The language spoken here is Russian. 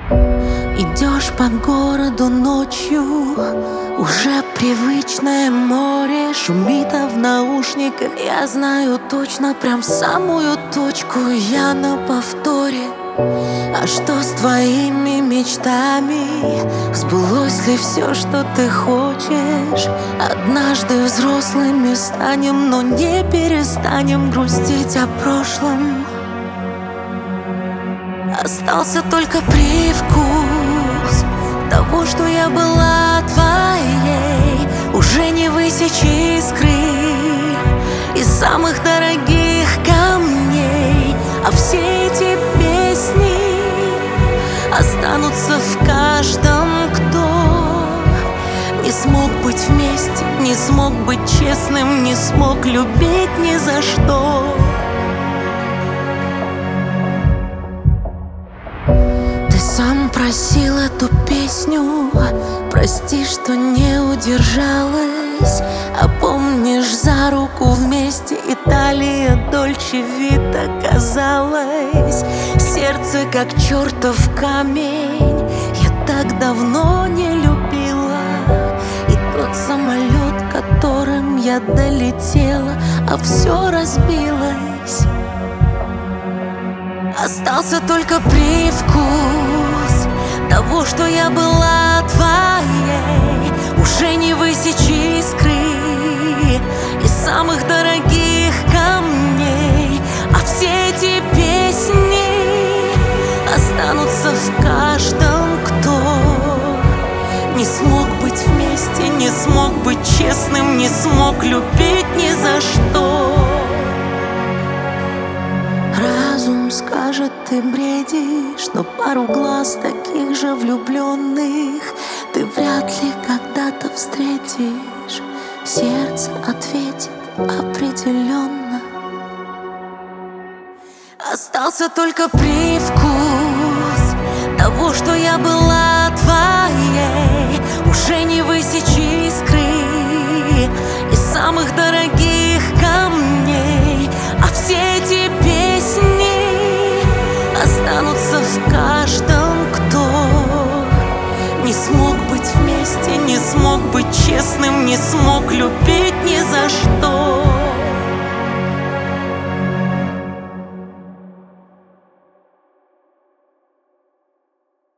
Идешь по городу ночью, уже привычное море шумит, а в наушниках я знаю точно, прям самую точку. Я на повторе. А что с твоими мечтами? Сбылось ли все, что ты хочешь? Однажды взрослыми станем, но не перестанем грустить о прошлом. Остался только привкус того, что я была твоей. Уже не высечь искры из самых дорогих камней, а все эти песни останутся в каждом, кто не смог быть вместе, не смог быть честным, не смог любить ни за что. Ты сам просил эту песню, прости, что не удержалась. А помнишь, за руку вместе Италия, Дольче Вита казалось. Сердце как чертов камень, я так давно не любила. И тот самолет, которым я долетела, а все разбилось. Остался только привкус того, что я была твоей. Уже не высечь искры из самых дорогих камней, а все эти песни останутся в каждом, кто не смог быть вместе, не смог быть честным, не смог любить ни за что. Разум скажет, ты бредишь, но пару глаз таких же влюбленных ты вряд ли когда-то встретишь. Сердце ответит определенно. Остался только привкус того, что я была твоей. Уже не высечь искры из самых дорогих камней, а все эти песни останутся в каждом, кто не смог быть вместе, не смог быть честным, не смог любить ни за что.